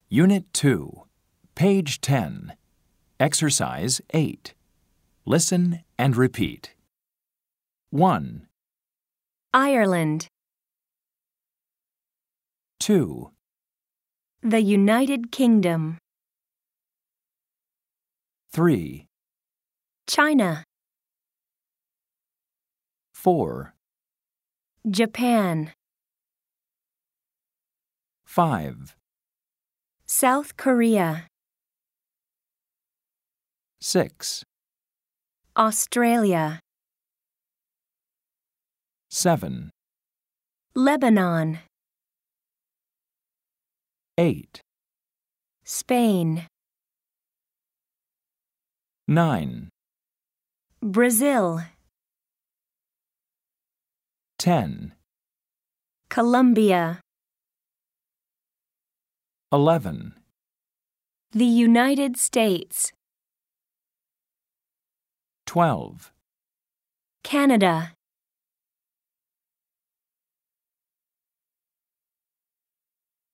Unit 2, page 10, Exercise 8. Listen and repeat. 1, Ireland, 2, the United Kingdom, 3, China, 4, Japan, 5, South Korea, 6, Australia, 7, Lebanon, 8, Spain, 9, Brazil, 10, Colombia, 11, the United States, 12, Canada,